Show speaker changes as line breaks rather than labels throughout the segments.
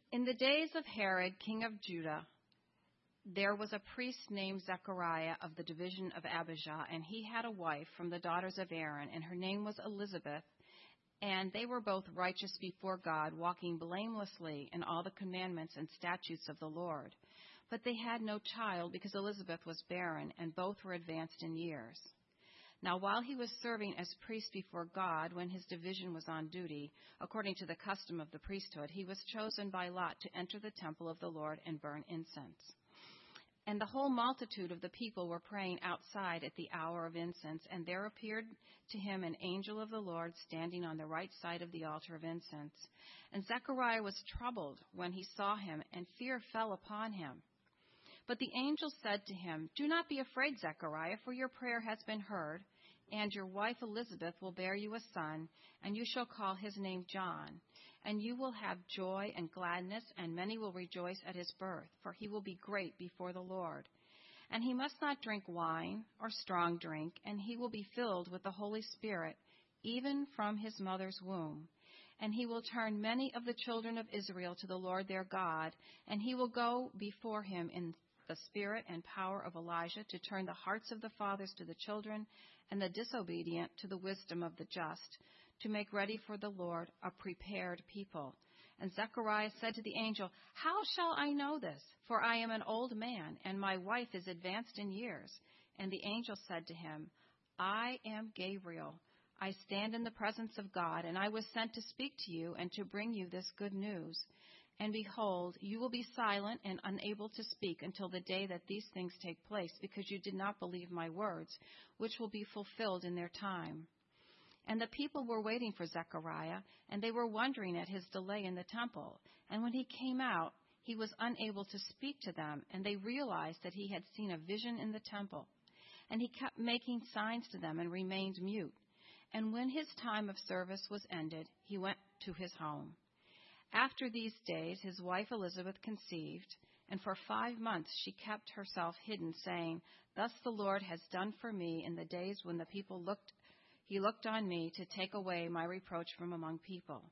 In the days of Herod, king of Judah, there was a priest named Zechariah of the division of Abijah, and he had a wife from the daughters of Aaron, and her name was Elizabeth. And they were both righteous before God, walking blamelessly in all the commandments and statutes of the Lord. But they had no child because Elizabeth was barren, and both were advanced in years. Now, while he was serving as priest before God, when his division was on duty, according to the custom of the priesthood, he was chosen by lot to enter the temple of the Lord and burn incense. And the whole multitude of the people were praying outside at the hour of incense, and there appeared to him an angel of the Lord standing on the right side of the altar of incense. And Zechariah was troubled when he saw him, and fear fell upon him. But the angel said to him, "Do not be afraid, Zechariah, for your prayer has been heard, and your wife Elizabeth will bear you a son, and you shall call his name John. And you will have joy and gladness, and many will rejoice at his birth, for he will be great before the Lord. And he must not drink wine or strong drink, and he will be filled with the Holy Spirit, even from his mother's womb. And he will turn many of the children of Israel to the Lord their God, and he will go before him in the spirit and power of Elijah to turn the hearts of the fathers to the children and the disobedient to the wisdom of the just, to make ready for the Lord a prepared people." And Zechariah said to the angel, "How shall I know this? For I am an old man, and my wife is advanced in years." And the angel said to him, "I am Gabriel. I stand in the presence of God, and I was sent to speak to you and to bring you this good news. And behold, you will be silent and unable to speak until the day that these things take place, because you did not believe my words, which will be fulfilled in their time." And the people were waiting for Zechariah, and they were wondering at his delay in the temple. And when he came out, he was unable to speak to them, and they realized that he had seen a vision in the temple. And he kept making signs to them and remained mute. And when his time of service was ended, he went to his home. After these days, his wife Elizabeth conceived, and for 5 months she kept herself hidden, saying, "Thus the Lord has done for me in the days when he looked on me to take away my reproach from among people."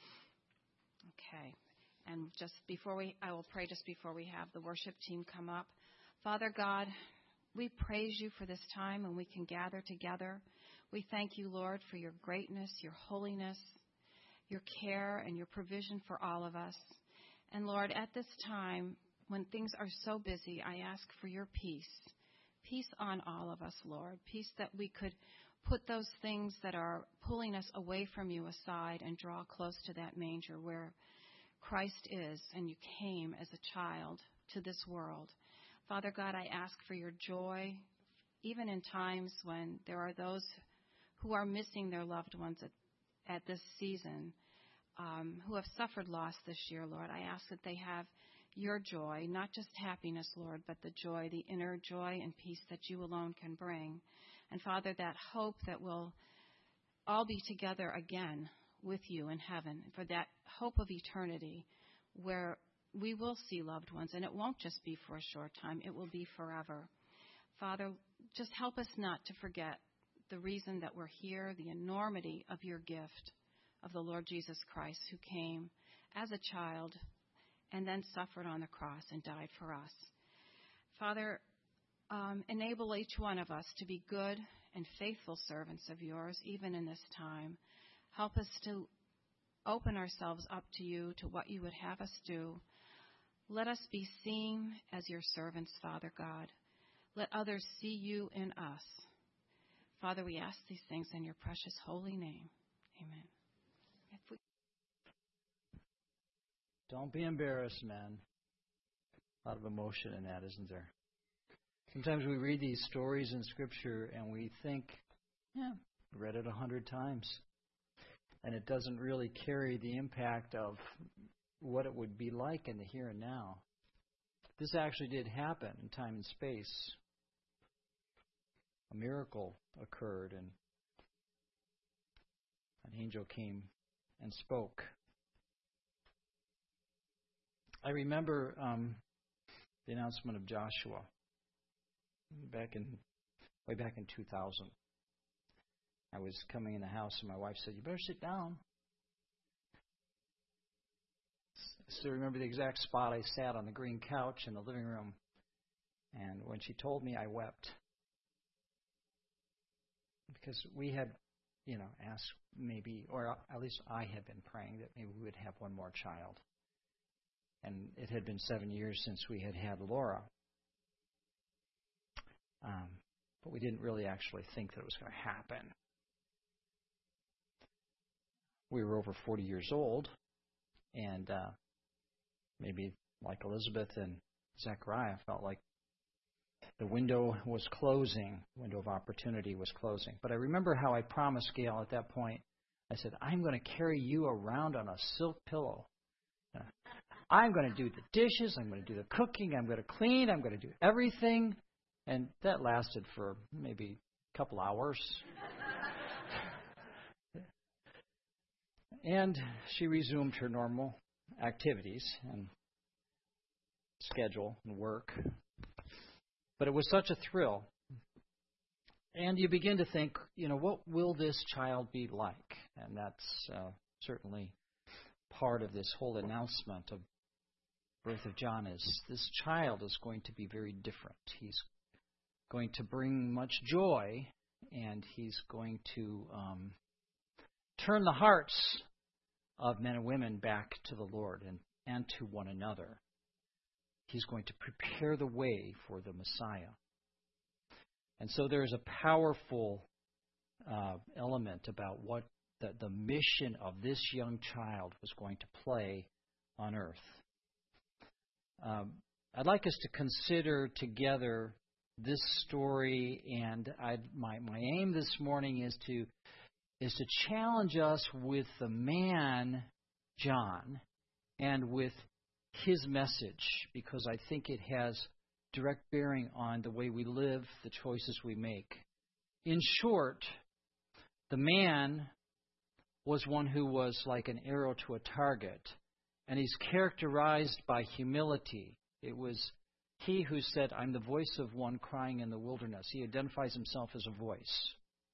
Okay. And I will pray just before we have the worship team come up. Father God, we praise you for this time when we can gather together. We thank you, Lord, for your greatness, your holiness, your care, and your provision for all of us. And Lord, at this time, when things are so busy, I ask for your peace. Peace on all of us, Lord. Peace that we could put those things that are pulling us away from you aside and draw close to that manger where Christ is, and you came as a child to this world. Father God, I ask for your joy, even in times when there are those who are missing their loved ones at this season, who have suffered loss this year, Lord. I ask that they have your joy, not just happiness, Lord, but the joy, the inner joy and peace that you alone can bring. And Father, that hope that we'll all be together again with you in heaven, for that hope of eternity where we will see loved ones, and it won't just be for a short time, it will be forever. Father, just help us not to forget the reason that we're here, the enormity of your gift of the Lord Jesus Christ, who came as a child and then suffered on the cross and died for us. Father, enable each one of us to be good and faithful servants of yours, even in this time. Help us to open ourselves up to you, to what you would have us do. Let us be seen as your servants, Father God. Let others see you in us. Father, we ask these things in your precious holy name. Amen.
Don't be embarrassed, man. A lot of emotion in that, isn't there? Sometimes we read these stories in Scripture and we think, we read it 100 times. And it doesn't really carry the impact of what it would be like in the here and now. This actually did happen in time and space. A miracle occurred, and an angel came and spoke. I remember the announcement of Joshua way back in 2000. I was coming in the house, and my wife said, "You better sit down." still remember the exact spot I sat on the green couch in the living room. And when she told me, I wept. Because we had, asked maybe, or at least I had been praying that maybe we would have one more child. And it had been 7 years since we had had Laura. But we didn't really actually think that it was going to happen. We were over 40 years old, and maybe like Elizabeth and Zechariah felt like the window was closing, window of opportunity was closing. But I remember how I promised Gail at that point, I said, I'm going to carry you around on a silk pillow. I'm going to do the dishes, I'm going to do the cooking, I'm going to clean, I'm going to do everything. And that lasted for maybe a couple hours. And she resumed her normal activities and schedule and work. But it was such a thrill. And you begin to think, what will this child be like? And that's certainly part of this whole announcement of birth of John is this child is going to be very different. He's going to bring much joy, and he's going to turn the hearts of men and women back to the Lord and to one another. He's going to prepare the way for the Messiah. And so there's a powerful element about what the mission of this young child was going to play on earth. I'd like us to consider together this story, and my aim this morning is to challenge us with the man, John, and with his message, because I think it has direct bearing on the way we live, the choices we make. In short, the man was one who was like an arrow to a target, and he's characterized by humility. It was he who said, I'm the voice of one crying in the wilderness. He identifies himself as a voice.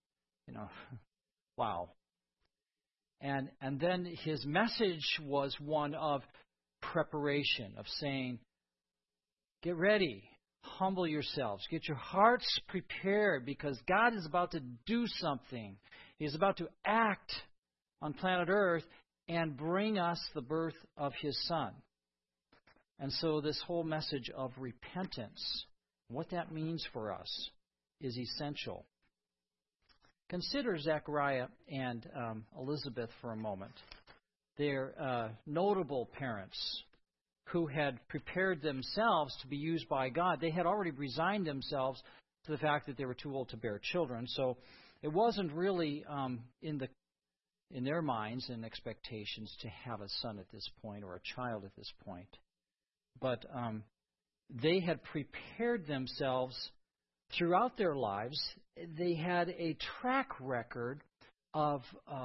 Wow. And then his message was one of preparation, of saying, get ready, humble yourselves, get your hearts prepared, because God is about to do something. He's about to act on planet Earth and bring us the birth of His Son. And so this whole message of repentance, what that means for us, is essential. Consider Zechariah and Elizabeth for a moment. They're notable parents who had prepared themselves to be used by God. They had already resigned themselves to the fact that they were too old to bear children. So it wasn't really in their minds and expectations to have a son at this point or a child at this point. But they had prepared themselves throughout their lives. They had a track record of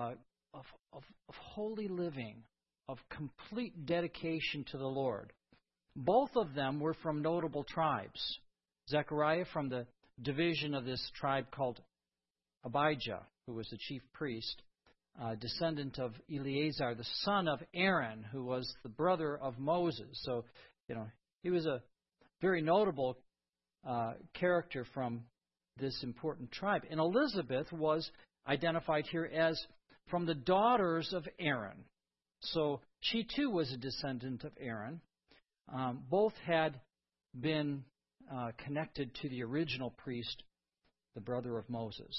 holy living, of complete dedication to the Lord. Both of them were from notable tribes. Zechariah from the division of this tribe called Abijah, who was the chief priest, descendant of Eleazar, the son of Aaron, who was the brother of Moses. So, he was a very notable character from this important tribe. And Elizabeth was identified here as from the daughters of Aaron. So she too was a descendant of Aaron. Both had been connected to the original priest, the brother of Moses.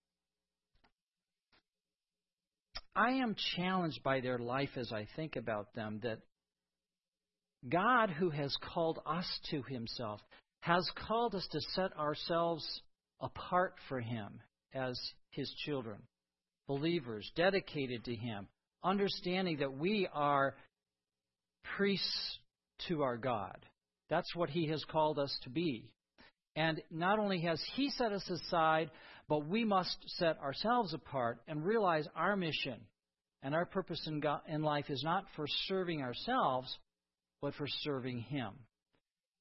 I am challenged by their life as I think about them that God, who has called us to Himself, has called us to set ourselves apart for Him as His children, believers, dedicated to Him, understanding that we are priests to our God. That's what He has called us to be. And not only has He set us aside, but we must set ourselves apart and realize our mission and our purpose in life is not for serving ourselves, but for serving Him.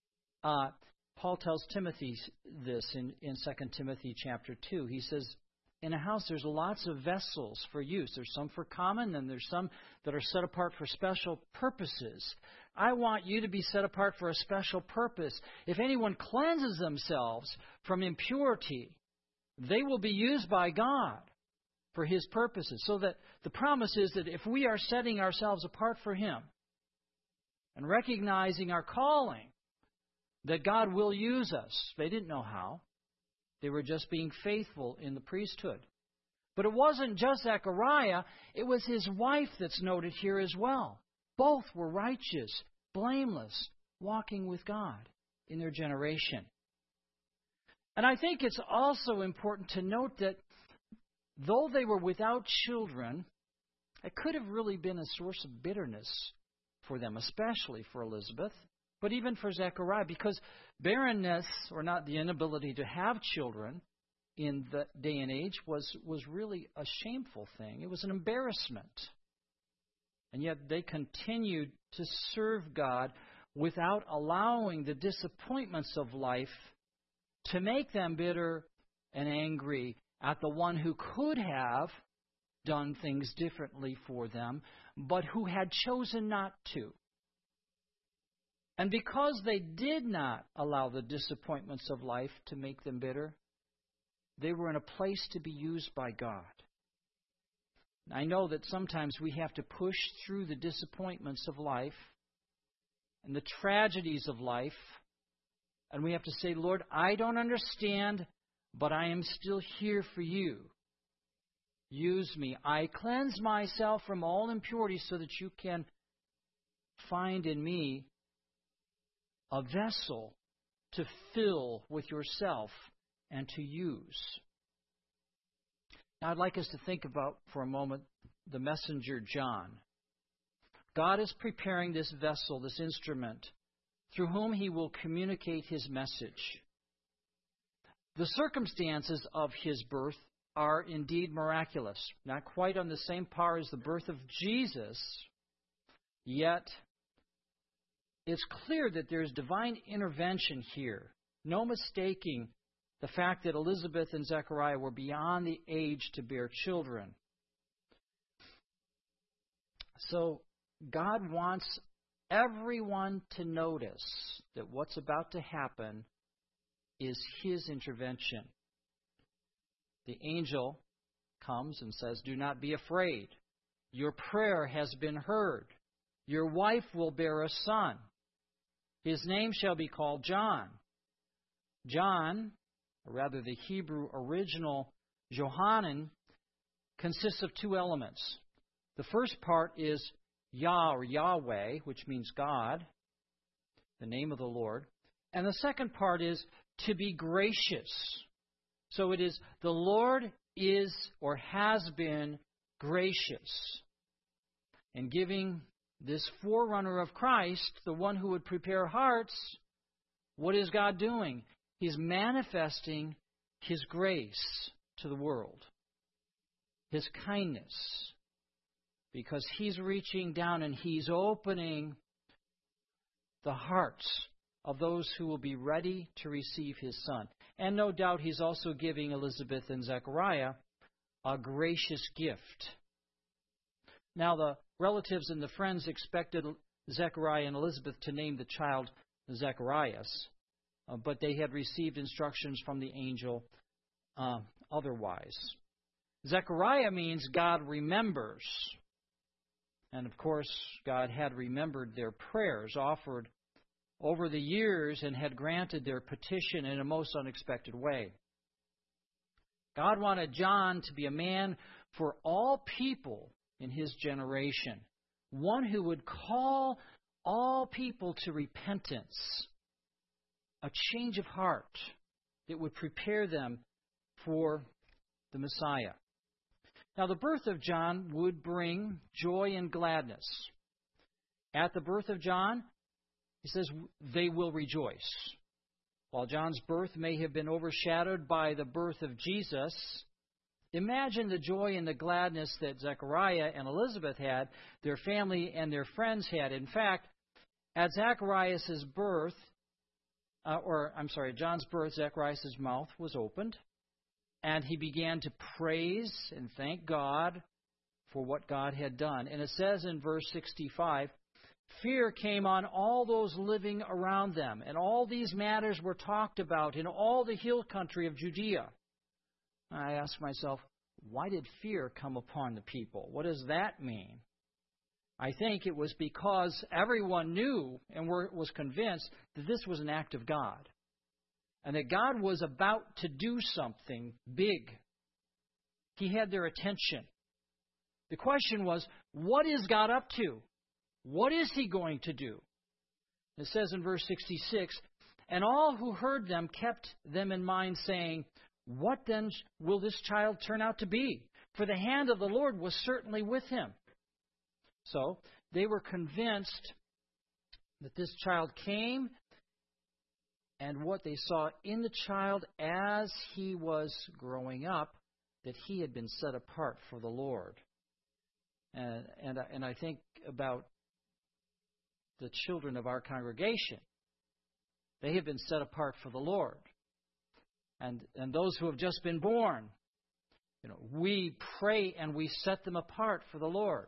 Paul tells Timothy this in 2 Timothy chapter 2. He says, in a house, there's lots of vessels for use. There's some for common, and there's some that are set apart for special purposes. I want you to be set apart for a special purpose. If anyone cleanses themselves from impurity, they will be used by God for His purposes. So that the promise is that if we are setting ourselves apart for Him and recognizing our calling, that God will use us. They didn't know how. They were just being faithful in the priesthood. But it wasn't just Zechariah, it was his wife that's noted here as well. Both were righteous, blameless, walking with God in their generation. And I think it's also important to note that though they were without children, it could have really been a source of bitterness for them, especially for Elizabeth, but even for Zechariah, because barrenness, or not the inability to have children in the day and age, was really a shameful thing. It was an embarrassment. And yet they continued to serve God without allowing the disappointments of life to make them bitter and angry at the one who could have done things differently for them, but who had chosen not to. And because they did not allow the disappointments of life to make them bitter, they were in a place to be used by God. I know that sometimes we have to push through the disappointments of life and the tragedies of life, and we have to say, Lord, I don't understand, but I am still here for you. Use me. I cleanse myself from all impurity so that you can find in me a vessel to fill with yourself and to use. Now, I'd like us to think about, for a moment, the messenger John. God is preparing this vessel, this instrument, through whom He will communicate His message. The circumstances of His birth are indeed miraculous. Not quite on the same par as the birth of Jesus, yet it's clear that there's divine intervention here. No mistaking the fact that Elizabeth and Zechariah were beyond the age to bear children. So God wants everyone to notice that what's about to happen is His intervention. The angel comes and says, "Do not be afraid. Your prayer has been heard. Your wife will bear a son. His name shall be called John." John, or rather the Hebrew original Johanan, consists of two elements. The first part is Yah or Yahweh, which means God, the name of the Lord. And the second part is to be gracious. So it is the Lord is or has been gracious. And giving this forerunner of Christ, the one who would prepare hearts, what is God doing? He's manifesting His grace to the world, His kindness, because He's reaching down and He's opening the hearts of those who will be ready to receive His Son. And no doubt He's also giving Elizabeth and Zechariah a gracious gift. Now, the relatives and the friends expected Zechariah and Elizabeth to name the child Zacharias, but they had received instructions from the angel otherwise. Zechariah means God remembers. And of course, God had remembered their prayers offered over the years and had granted their petition in a most unexpected way. God wanted John to be a man for all people in his generation, one who would call all people to repentance, a change of heart that would prepare them for the Messiah. Now, the birth of John would bring joy and gladness. At the birth of John, he says, they will rejoice. While John's birth may have been overshadowed by the birth of Jesus, imagine the joy and the gladness that Zechariah and Elizabeth had, their family and their friends had. In fact, at John's birth, Zechariah's mouth was opened. And he began to praise and thank God for what God had done. And it says in verse 65, fear came on all those living around them, and all these matters were talked about in all the hill country of Judea. I asked myself, why did fear come upon the people? What does that mean? I think it was because everyone knew and was convinced that this was an act of God, and that God was about to do something big. He had their attention. The question was, what is God up to? What is He going to do? It says in verse 66, and all who heard them kept them in mind, saying, what then will this child turn out to be? For the hand of the Lord was certainly with him. So they were convinced that this child came, and what they saw in the child as he was growing up, that he had been set apart for the Lord. And I think about the children of our congregation. They have been set apart for the Lord. And those who have just been born, we pray and we set them apart for the Lord.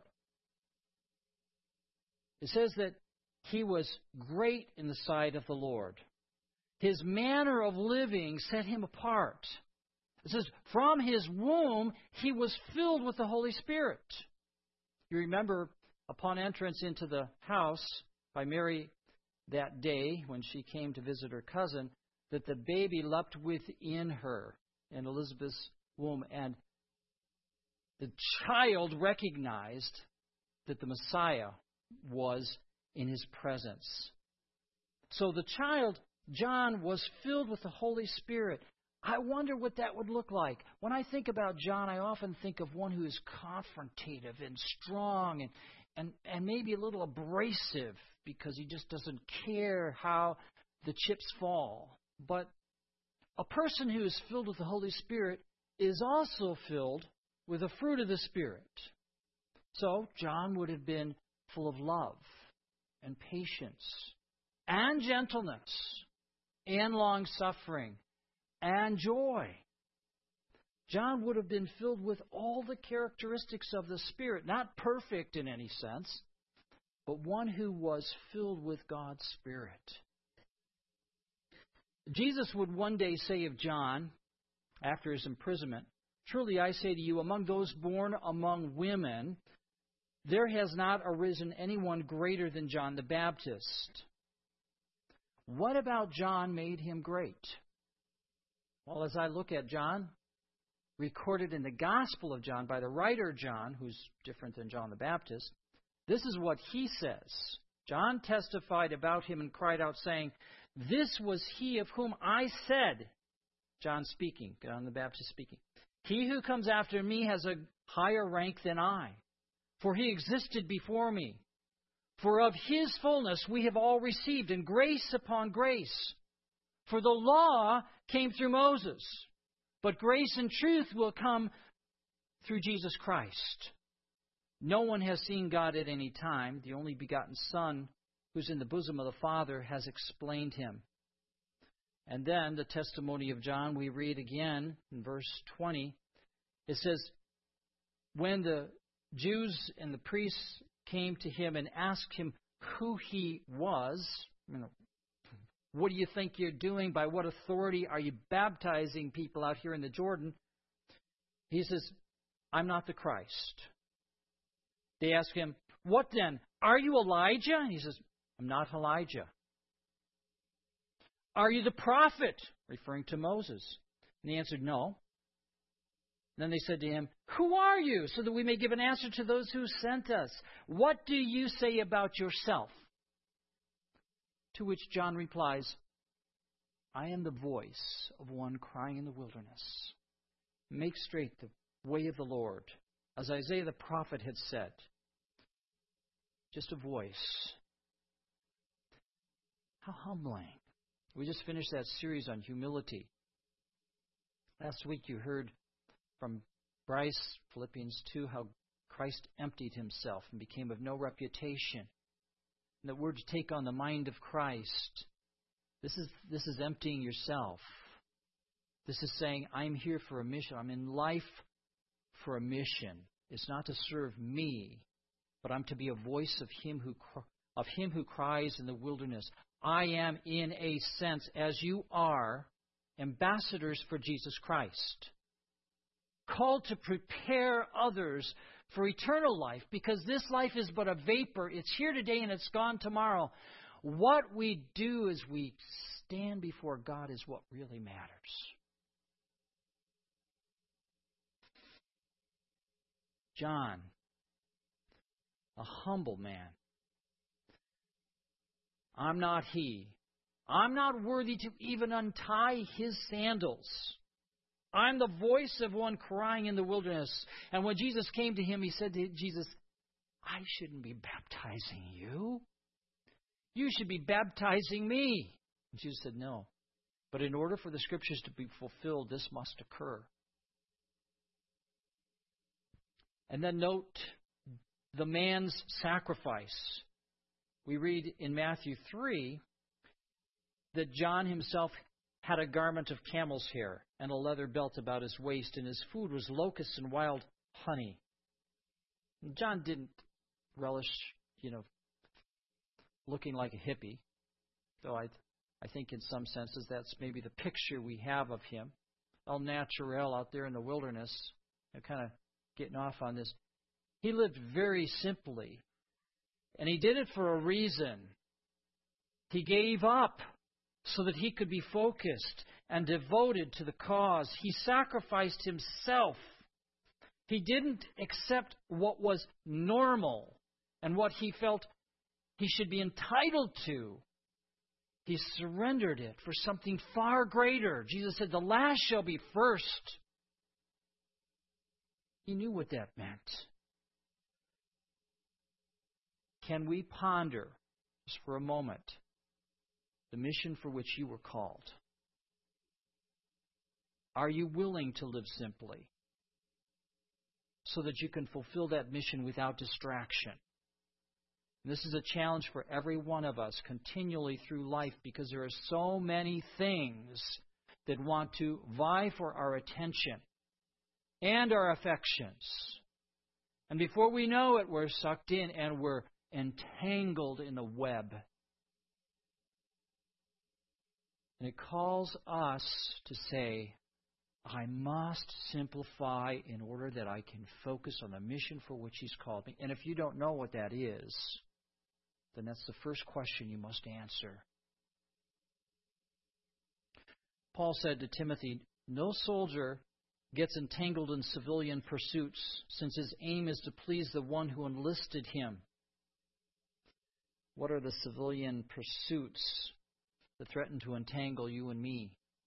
It says that he was great in the sight of the Lord. His manner of living set him apart. It says, from his womb he was filled with the Holy Spirit. You remember, upon entrance into the house by Mary that day when she came to visit her cousin, that the baby leapt within her in Elizabeth's womb, and the child recognized that the Messiah was in his presence. So the child, John, was filled with the Holy Spirit. I wonder what that would look like. When I think about John, I often think of one who is confrontative and strong and maybe a little abrasive because he just doesn't care how the chips fall. But a person who is filled with the Holy Spirit is also filled with the fruit of the Spirit. So John would have been full of love and patience and gentleness and long-suffering and joy. John would have been filled with all the characteristics of the Spirit, not perfect in any sense, but one who was filled with God's Spirit. Jesus would one day say of John, after his imprisonment, truly I say to you, among those born among women, there has not arisen anyone greater than John the Baptist. What about John made him great? Well, as I look at John, recorded in the Gospel of John by the writer John, who's different than John the Baptist, this is what he says. John testified about him and cried out, saying, this was he of whom I said, John speaking, John the Baptist speaking, he who comes after me has a higher rank than I, for he existed before me. For of his fullness we have all received, and grace upon grace. For the law came through Moses, but grace and truth will come through Jesus Christ. No one has seen God at any time. The only begotten Son, who's in the bosom of the Father, has explained him. And then the testimony of John, we read again in verse 20. It says, when the Jews and the priests came to him and asked him who he was, what do you think you're doing? By what authority are you baptizing people out here in the Jordan? He says, I'm not the Christ. They ask him, what then? Are you Elijah? And he says, I'm not Elijah. Are you the prophet? Referring to Moses. And he answered, no. Then they said to him, who are you? So that we may give an answer to those who sent us. What do you say about yourself? To which John replies, I am the voice of one crying in the wilderness. Make straight the way of the Lord, as Isaiah the prophet had said. Just a voice. How humbling. We just finished that series on humility. Last week you heard from Bryce, Philippians 2, how Christ emptied himself and became of no reputation. And that we're to take on the mind of Christ. This is emptying yourself. This is saying, I'm here for a mission. I'm in life for a mission. It's not to serve me, but I'm to be a voice of him who cries in the wilderness. I am, in a sense, as you are, ambassadors for Jesus Christ, called to prepare others for eternal life, because this life is but a vapor. It's here today and it's gone tomorrow. What we do as we stand before God is what really matters. John, a humble man. I'm not he. I'm not worthy to even untie his sandals. I'm the voice of one crying in the wilderness. And when Jesus came to him, he said to Jesus, I shouldn't be baptizing you. You should be baptizing me. And Jesus said, no. But in order for the Scriptures to be fulfilled, this must occur. And then note the man's sacrifice. We read in Matthew 3 that John himself had a garment of camel's hair and a leather belt about his waist, and his food was locusts and wild honey. John didn't relish, looking like a hippie, though I think in some senses that's maybe the picture we have of him. El Natural out there in the wilderness, kind of getting off on this. He lived very simply, and he did it for a reason. He gave up so that he could be focused and devoted to the cause. He sacrificed himself. He didn't accept what was normal and what he felt he should be entitled to. He surrendered it for something far greater. Jesus said, the last shall be first. He knew what that meant. Can we ponder, just for a moment, the mission for which you were called? Are you willing to live simply so that you can fulfill that mission without distraction? And this is a challenge for every one of us continually through life, because there are so many things that want to vie for our attention and our affections. And before we know it, we're sucked in and we're entangled in the web. And it calls us to say, I must simplify in order that I can focus on the mission for which He's called me. And if you don't know what that is, then that's the first question you must answer. Paul said to Timothy, no soldier gets entangled in civilian pursuits, since his aim is to please the one who enlisted him. What are the civilian pursuits that threaten to entangle you and me?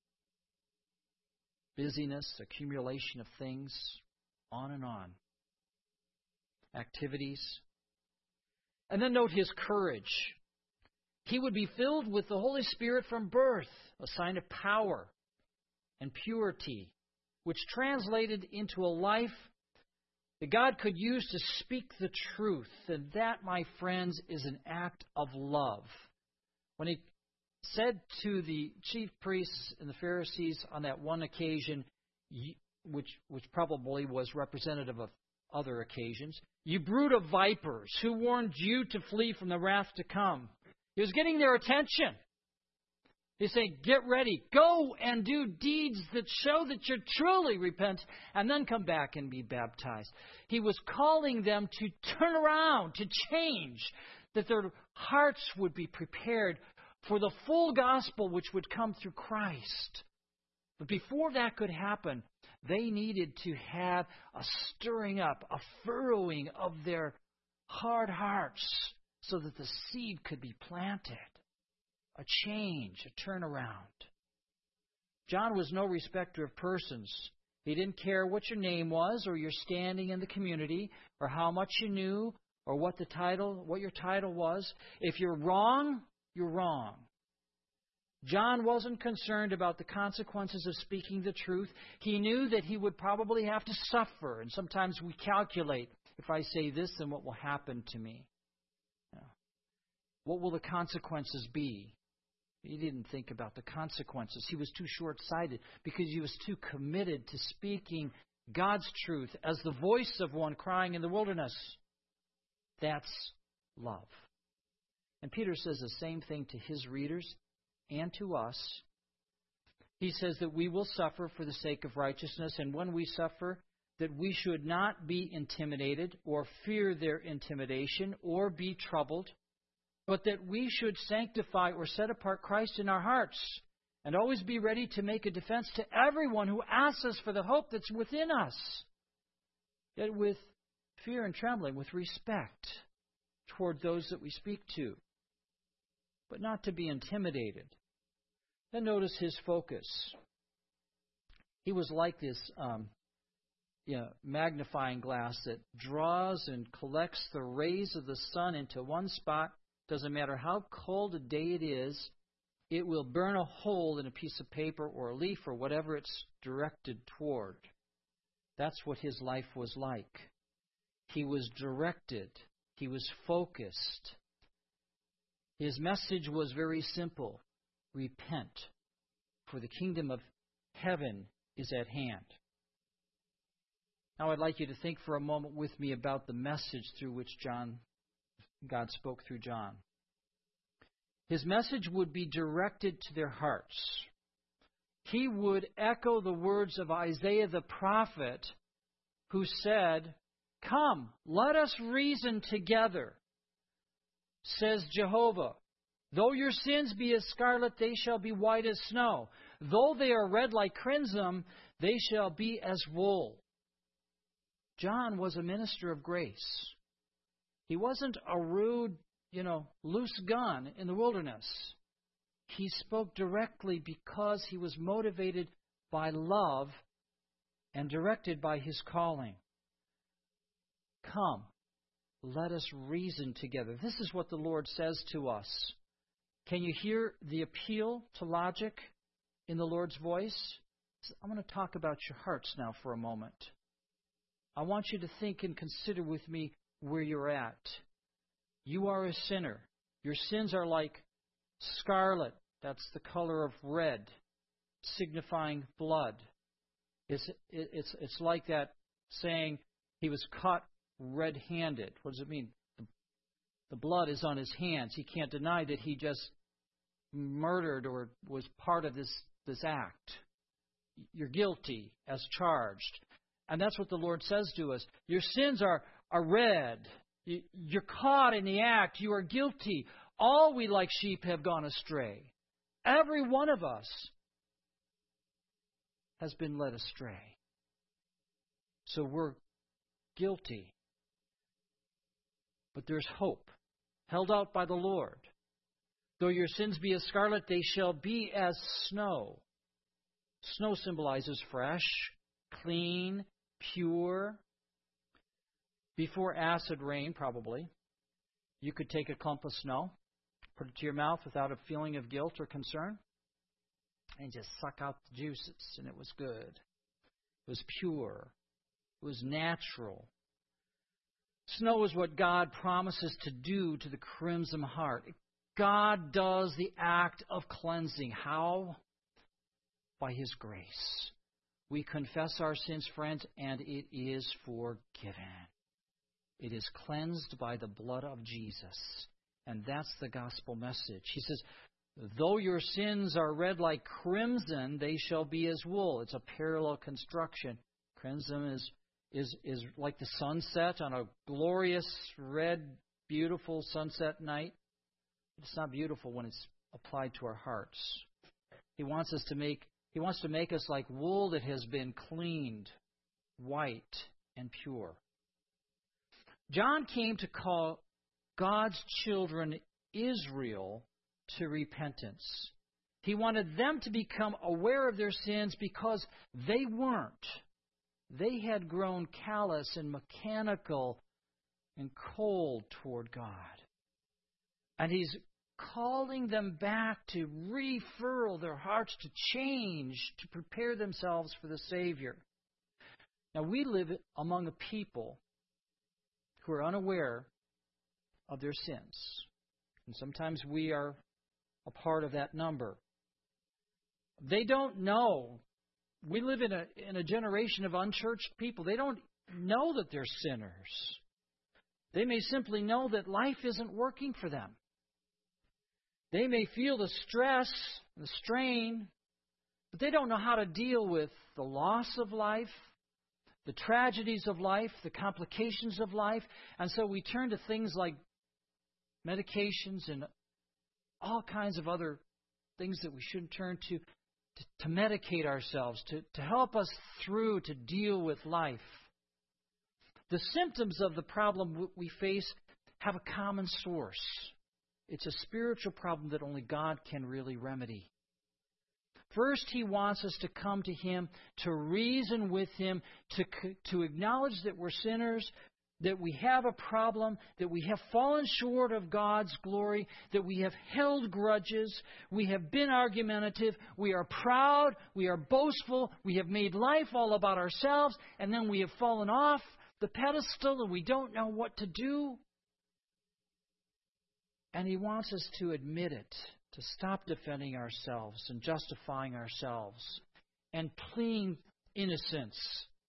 Busyness, accumulation of things, on and on. Activities. And then note his courage. He would be filled with the Holy Spirit from birth, a sign of power and purity, which translated into a life that God could use to speak the truth. And that, my friends, is an act of love. When he said to the chief priests and the Pharisees on that one occasion, which probably was representative of other occasions, you brood of vipers, who warned you to flee from the wrath to come? He was getting their attention. He's saying, get ready, go and do deeds that show that you're truly repent, and then come back and be baptized. He was calling them to turn around, to change, that their hearts would be prepared for the full gospel which would come through Christ. But before that could happen, they needed to have a stirring up, a furrowing of their hard hearts so that the seed could be planted. A change, a turnaround. John was no respecter of persons. He didn't care what your name was or your standing in the community or how much you knew or what your title was. If you're wrong, you're wrong. John wasn't concerned about the consequences of speaking the truth. He knew that he would probably have to suffer. And sometimes we calculate, if I say this, then what will happen to me? What will the consequences be? He didn't think about the consequences. He was too short-sighted because he was too committed to speaking God's truth as the voice of one crying in the wilderness. That's love. And Peter says the same thing to his readers and to us. He says that we will suffer for the sake of righteousness, and when we suffer, that we should not be intimidated or fear their intimidation or be troubled, but that we should sanctify or set apart Christ in our hearts and always be ready to make a defense to everyone who asks us for the hope that's within us, yet with fear and trembling, with respect toward those that we speak to, but not to be intimidated. Then notice his focus. He was like this magnifying glass that draws and collects the rays of the sun into one spot. Doesn't matter how cold a day it is, it will burn a hole in a piece of paper or a leaf or whatever it's directed toward. That's what his life was like. He was directed. He was focused. His message was very simple. Repent, for the kingdom of heaven is at hand. Now I'd like you to think for a moment with me about the message through which God spoke through John. His message would be directed to their hearts. He would echo the words of Isaiah the prophet, who said, "Come, let us reason together, says Jehovah. Though your sins be as scarlet, they shall be white as snow. Though they are red like crimson, they shall be as wool." John was a minister of grace. He wasn't a rude, loose gun in the wilderness. He spoke directly because he was motivated by love and directed by his calling. Come, let us reason together. This is what the Lord says to us. Can you hear the appeal to logic in the Lord's voice? I'm going to talk about your hearts now for a moment. I want you to think and consider with me where you're at. You are a sinner. Your sins are like scarlet. That's the color of red, signifying blood. It's like that saying, he was caught red-handed. What does it mean? The blood is on his hands. He can't deny that he just murdered or was part of this act. You're guilty as charged. And that's what the Lord says to us. Your sins are red. You're caught in the act. You are guilty. All we like sheep have gone astray. Every one of us has been led astray. So we're guilty. But there's hope, held out by the Lord. Though your sins be as scarlet, they shall be as snow. Snow symbolizes fresh, clean, pure. Before acid rain, probably, you could take a clump of snow, put it to your mouth without a feeling of guilt or concern, and just suck out the juices, and it was good. It was pure. It was natural. Snow is what God promises to do to the crimson heart. God does the act of cleansing. How? By His grace. We confess our sins, friends, and it is forgiven. It is cleansed by the blood of Jesus. And that's the gospel message. He says, though your sins are red like crimson, they shall be as wool. It's a parallel construction. Crimson is like the sunset on a glorious, red, beautiful sunset night. It's not beautiful when it's applied to our hearts. He wants to make us like wool that has been cleaned, white and pure. John came to call God's children Israel to repentance. He wanted them to become aware of their sins because they weren't. They had grown callous and mechanical and cold toward God. And He's calling them back to refurl their hearts, to change, to prepare themselves for the Savior. Now, we live among a people who are unaware of their sins. And sometimes we are a part of that number. They don't know. We live in a generation of unchurched people. They don't know that they're sinners. They may simply know that life isn't working for them. They may feel the stress and the strain, but they don't know how to deal with the loss of life, the tragedies of life, the complications of life. And so we turn to things like medications and all kinds of other things that we shouldn't turn to medicate ourselves, to help us through, to deal with life. The symptoms of the problem we face have a common source. It's a spiritual problem that only God can really remedy. First, He wants us to come to Him, to reason with Him, to acknowledge that we're sinners, that we have a problem, that we have fallen short of God's glory, that we have held grudges, we have been argumentative, we are proud, we are boastful, we have made life all about ourselves, and then we have fallen off the pedestal and we don't know what to do. And He wants us to admit it, to stop defending ourselves and justifying ourselves and pleading innocence.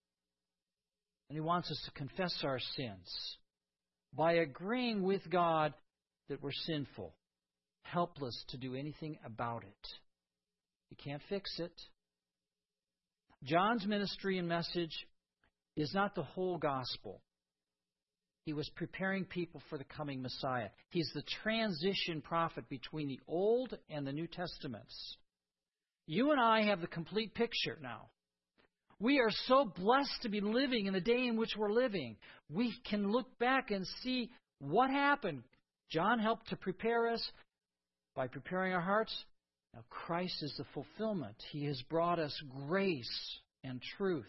And He wants us to confess our sins by agreeing with God that we're sinful, helpless to do anything about it. You can't fix it. John's ministry and message is not the whole gospel. He was preparing people for the coming Messiah. He's the transition prophet between the Old and the New Testaments. You and I have the complete picture now. We are so blessed to be living in the day in which we're living. We can look back and see what happened. John helped to prepare us by preparing our hearts. Now Christ is the fulfillment. He has brought us grace and truth.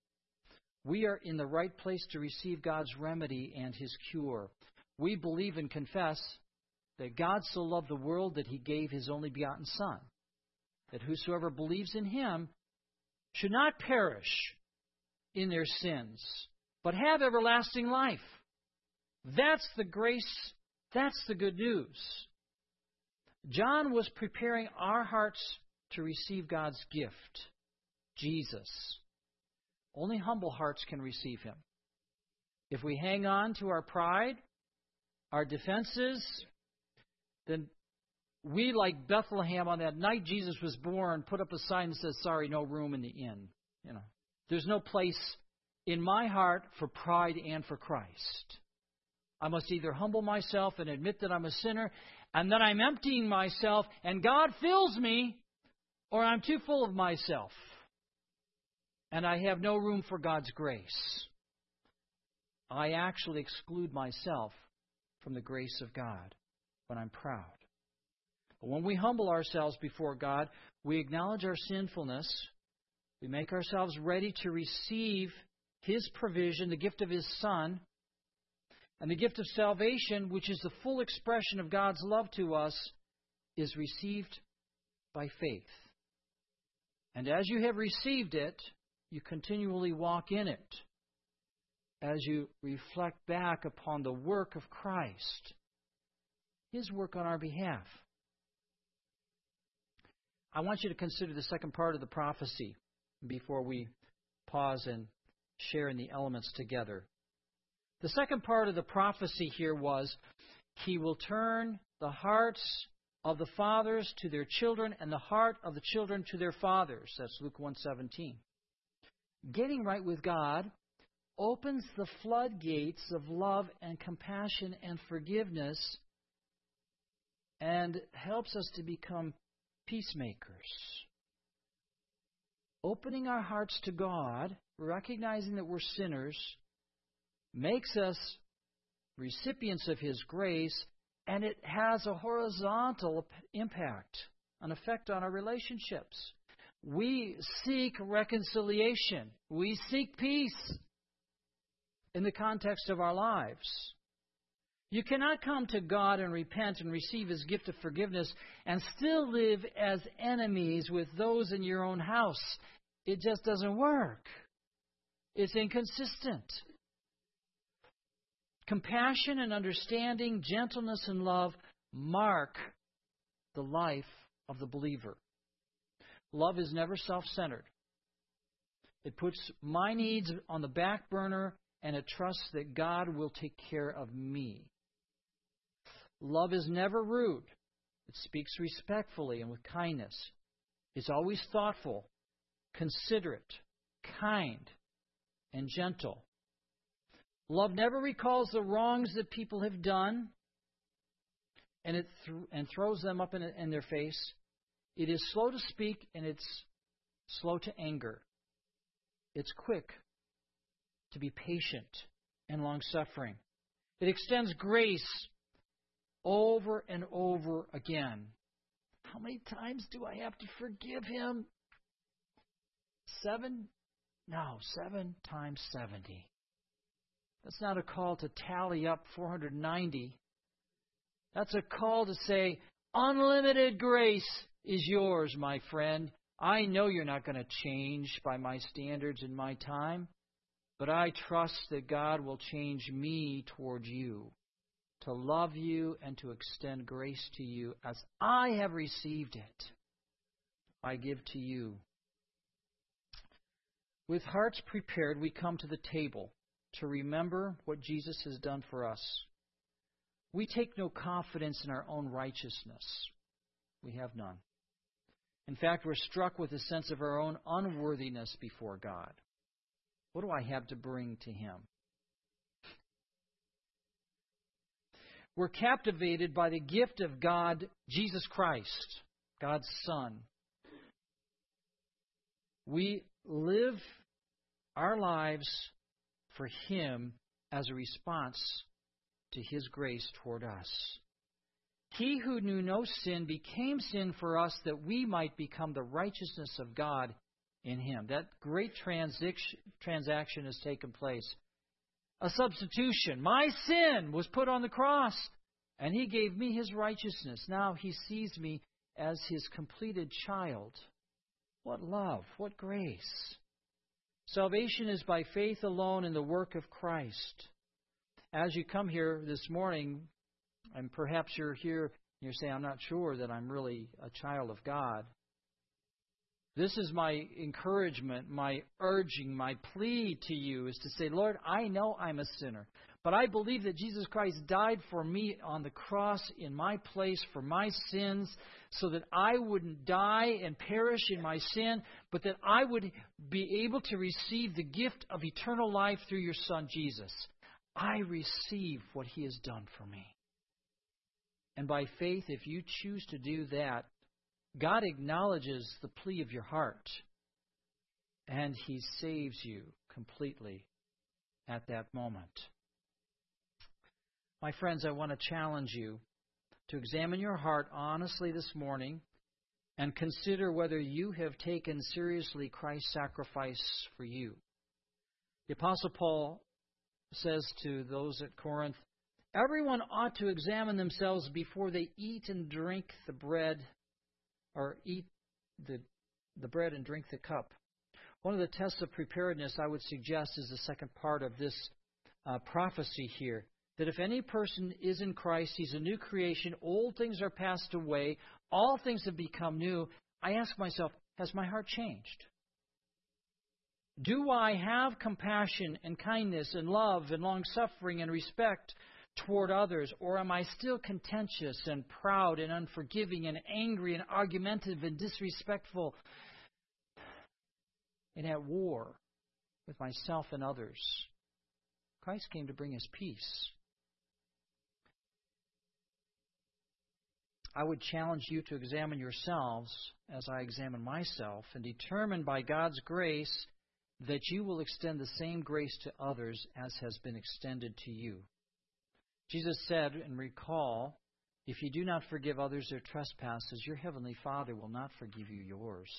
We are in the right place to receive God's remedy and His cure. We believe and confess that God so loved the world that He gave His only begotten Son, that whosoever believes in Him should not perish in their sins, but have everlasting life. That's the grace, that's the good news. John was preparing our hearts to receive God's gift, Jesus. Only humble hearts can receive Him. If we hang on to our pride, our defenses, then we, like Bethlehem on that night Jesus was born, put up a sign that says, "Sorry, no room in the inn." There's no place in my heart for pride and for Christ. I must either humble myself and admit that I'm a sinner, and that I'm emptying myself, and God fills me, or I'm too full of myself, and I have no room for God's grace. I actually exclude myself from the grace of God when I'm proud. But when we humble ourselves before God, we acknowledge our sinfulness. We make ourselves ready to receive His provision, the gift of His Son, and the gift of salvation, which is the full expression of God's love to us, is received by faith. And as you have received it, you continually walk in it as you reflect back upon the work of Christ, His work on our behalf. I want you to consider the second part of the prophecy before we pause and share in the elements together. The second part of the prophecy here was, He will turn the hearts of the fathers to their children and the heart of the children to their fathers. That's Luke 1:17. Getting right with God opens the floodgates of love and compassion and forgiveness and helps us to become peacemakers. Opening our hearts to God, recognizing that we're sinners, makes us recipients of His grace, and it has a horizontal impact, an effect on our relationships. We seek reconciliation. We seek peace in the context of our lives. You cannot come to God and repent and receive His gift of forgiveness and still live as enemies with those in your own house. It just doesn't work. It's inconsistent. Compassion and understanding, gentleness and love mark the life of the believer. Love is never self-centered. It puts my needs on the back burner, and it trusts that God will take care of me. Love is never rude. It speaks respectfully and with kindness. It's always thoughtful, considerate, kind, and gentle. Love never recalls the wrongs that people have done, and throws them up in their face. It is slow to speak, and it's slow to anger. It's quick to be patient and long-suffering. It extends grace over and over again. How many times do I have to forgive him? 7? No, 7 times 70. That's not a call to tally up 490. That's a call to say, unlimited grace is yours, my friend. I know you're not going to change by my standards in my time, but I trust that God will change me towards you, to love you and to extend grace to you as I have received it. I give to you. With hearts prepared, we come to the table to remember what Jesus has done for us. We take no confidence in our own righteousness. We have none. In fact, we're struck with a sense of our own unworthiness before God. What do I have to bring to Him? We're captivated by the gift of God, Jesus Christ, God's Son. We live our lives for Him as a response to His grace toward us. He who knew no sin became sin for us that we might become the righteousness of God in Him. That great transaction has taken place. A substitution. My sin was put on the cross, and He gave me His righteousness. Now He sees me as His completed child. What love, what grace. Salvation is by faith alone in the work of Christ. As you come here this morning, and perhaps you're here and you're saying, I'm not sure that I'm really a child of God. This is my encouragement, my urging, my plea to you is to say, Lord, I know I'm a sinner, but I believe that Jesus Christ died for me on the cross in my place for my sins so that I wouldn't die and perish in my sin, but that I would be able to receive the gift of eternal life through your Son, Jesus. I receive what He has done for me. And by faith, if you choose to do that, God acknowledges the plea of your heart, and He saves you completely at that moment. My friends, I want to challenge you to examine your heart honestly this morning and consider whether you have taken seriously Christ's sacrifice for you. The Apostle Paul says to those at Corinth, everyone ought to examine themselves before they eat and drink the bread, or eat the bread and drink the cup. One of the tests of preparedness I would suggest is the second part of this prophecy here, that if any person is in Christ, he's a new creation, old things are passed away, all things have become new. I ask myself, has my heart changed? Do I have compassion and kindness and love and long-suffering and respect toward others, or am I still contentious and proud and unforgiving and angry and argumentative and disrespectful and at war with myself and others? Christ came to bring us peace. I would challenge you to examine yourselves as I examine myself and determine by God's grace that you will extend the same grace to others as has been extended to you. Jesus said, and recall, if you do not forgive others their trespasses, your heavenly Father will not forgive you yours.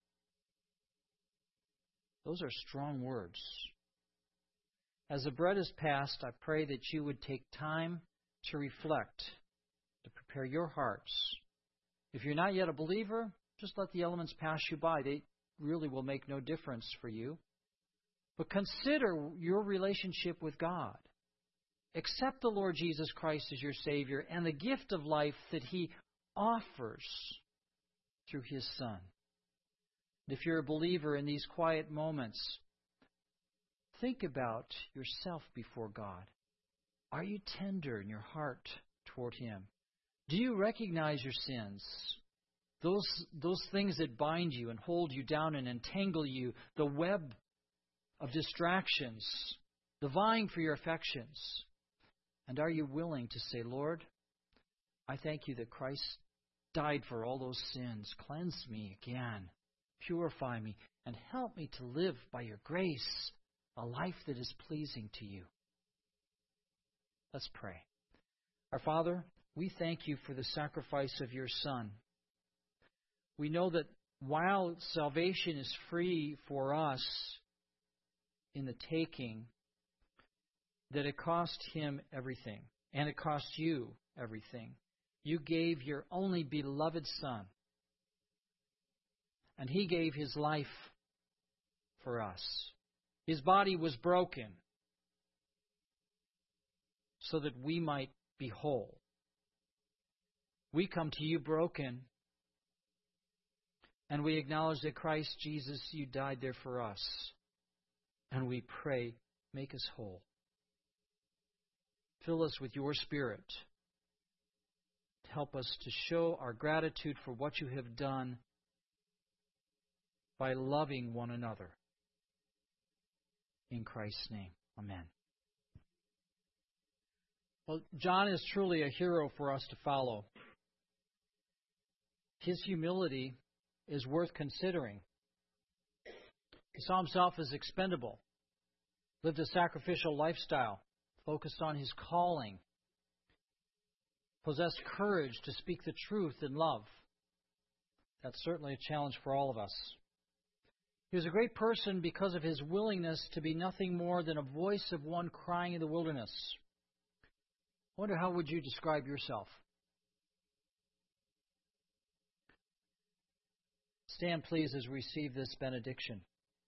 Those are strong words. As the bread is passed, I pray that you would take time to reflect, to prepare your hearts. If you're not yet a believer, just let the elements pass you by. They really will make no difference for you. But consider your relationship with God. Accept the Lord Jesus Christ as your Savior and the gift of life that He offers through His Son. And if you're a believer in these quiet moments, think about yourself before God. Are you tender in your heart toward Him? Do you recognize your sins? Those things that bind you and hold you down and entangle you, the web of distractions, the vying for your affections. And are you willing to say, Lord, I thank you that Christ died for all those sins. Cleanse me again. Purify me and help me to live by your grace a life that is pleasing to you. Let's pray. Our Father, we thank you for the sacrifice of your Son. We know that while salvation is free for us in the taking, that it cost Him everything, and it cost you everything. You gave your only beloved Son, and He gave His life for us. His body was broken so that we might be whole. We come to you broken, and we acknowledge that Christ Jesus, you died there for us. And we pray, make us whole. Fill us with your Spirit. Help us to show our gratitude for what you have done by loving one another. In Christ's name, amen. Well, John is truly a hero for us to follow. His humility is worth considering. He saw himself as expendable, lived a sacrificial lifestyle, focused on his calling, possessed courage to speak the truth in love. That's certainly a challenge for all of us. He was a great person because of his willingness to be nothing more than a voice of one crying in the wilderness. I wonder, how would you describe yourself? Stand, please, as we receive this benediction.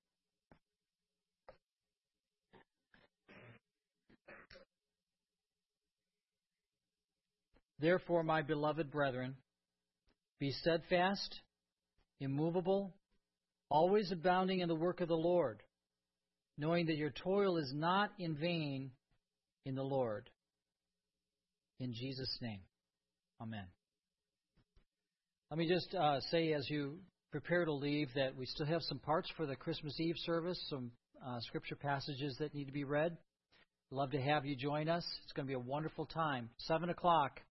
Therefore, my beloved brethren, be steadfast, immovable, always abounding in the work of the Lord, knowing that your toil is not in vain in the Lord. In Jesus' name, amen. Let me just say, as you prepare to leave, that we still have some parts for the Christmas Eve service, some scripture passages that need to be read. Love to have you join us. It's going to be a wonderful time. 7 o'clock.